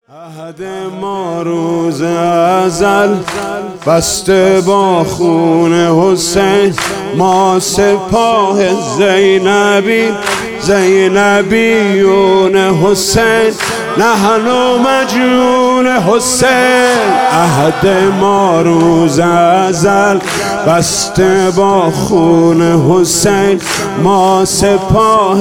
عهد ما روز ازل بسته با خون حسین، ما سپاه زینبیون حسین، نحن مجنون حسین. عهد ما روز ازل بسته با خون حسین، ما سپاه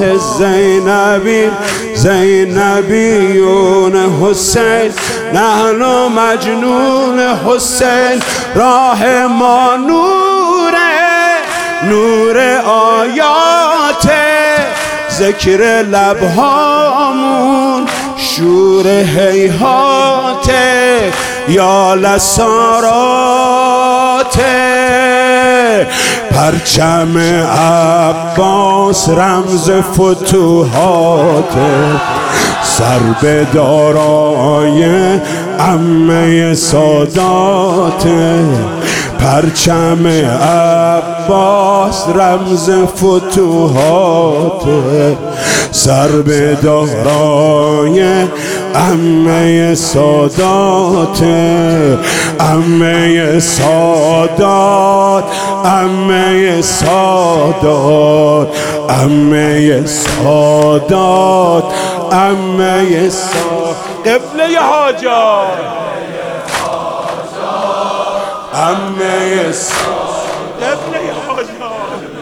زینبیون حسین، نحن مجنون حسین. راه ما نور آیات، ذکر لبهامون شور هیهات، یا لسارات. پرچم عباس رمز فتوحات، سر به دارای عمه سادات. پرچم عباس رمز فتوحات، سر به دارای عمه سادات. عمه سادات، عمه سادات، عمه سادات، عمه سادات. قبله حاجات، عمه سادات، قبله حاجات.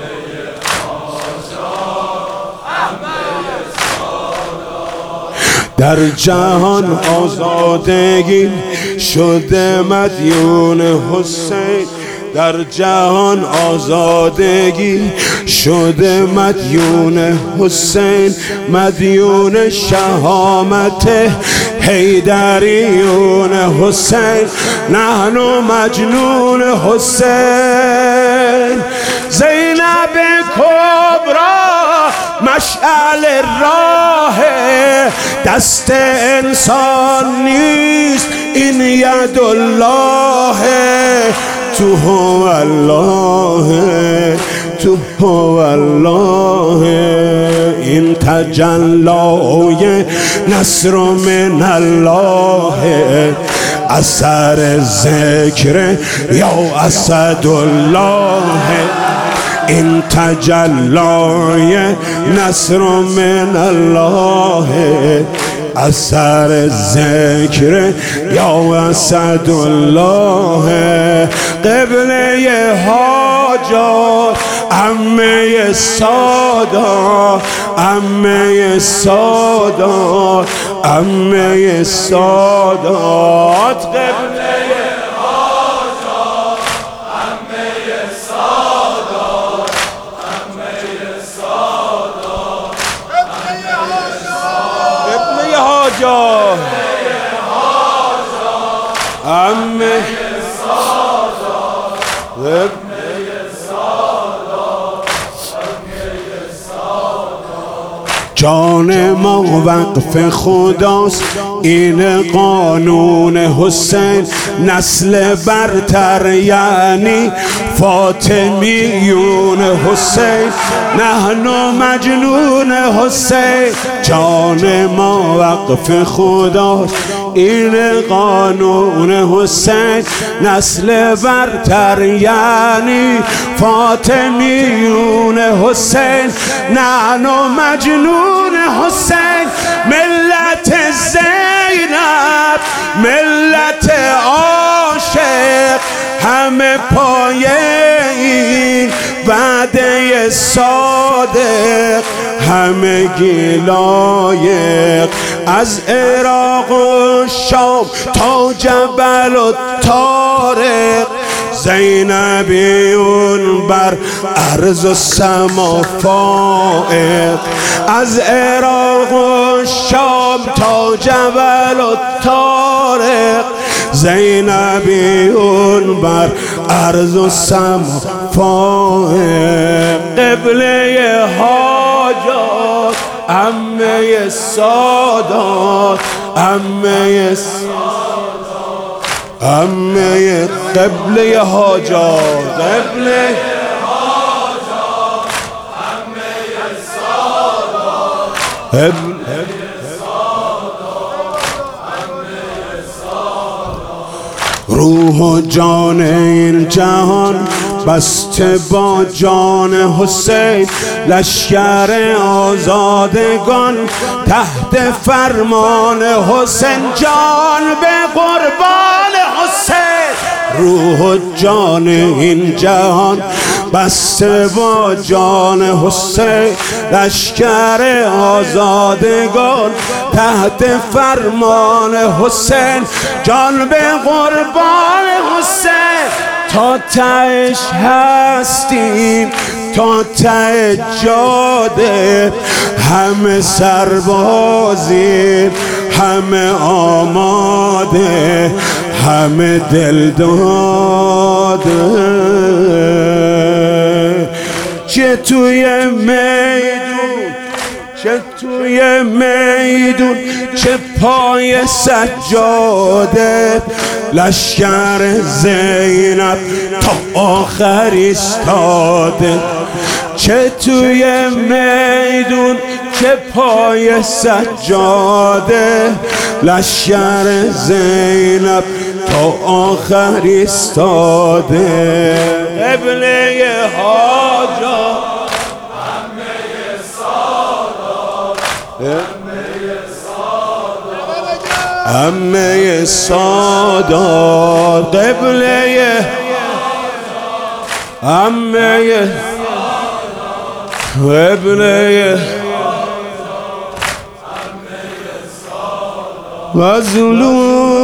در جهان آزادگی شده مدیون حسین، در جهان آزادگی شده مدیون حسین، مدیون شهامت حیدریون حسین، نحن مجنون حسین. زینب کبرا مشعل راه، دست انسان نیست این ید الله. تو هو الله، تو هو الله. این تجلای نصر من الله، اثر ذکر یا اسدالله. این تجلای نصر من الله، اثر ذکر یا اسدالله. قبله حاجات، عمه سادات، عمه سادات، عمه سادات. قبله عمه سادات. جان ما وقف خداست، این قانون حسین. نسل برتر یعنی فاطمیون حسین، نحن مجنون حسین. جان ما وقف خداست، این قانون حسین. نسل برتر یعنی فاطمیون حسین، نحن مجنون حسین. ملت زینب، ملت عاشق، همه پایه این وعده صادق، همه لایق. از عراق و شام تا جبل و طارق، زینبیون بر عرض و سما فائق. از عراق و شام تا جبل و طارق، زینبیون بر عرض و سما فائق. قبله حاجات، عمه سادات، عمه سادات، عمه قبله حاجات، قبله حاجات، عمه سادات، روح و جان این جهان بسته با جان حسین، لشکر آزادگان تحت فرمان حسین، جان به قربان حسین. روح و جان این جهان بسته با جان حسین، لشکر آزادگان تحت فرمان حسین، جان به قربان حسین. تا تهش هستیم، تا ته جاده، همه سربازیم، همه آماده، همه دل داده. چه توی میدون، چه توی میدون، چه پای سجاده، لشکر زینب تا آخر ایستاده. چه توی میدون، چه پای سجاده، لشکر زینب تا آخر ایستاده. قبله حاجات همه سادات، قبله همه قبله مظلوم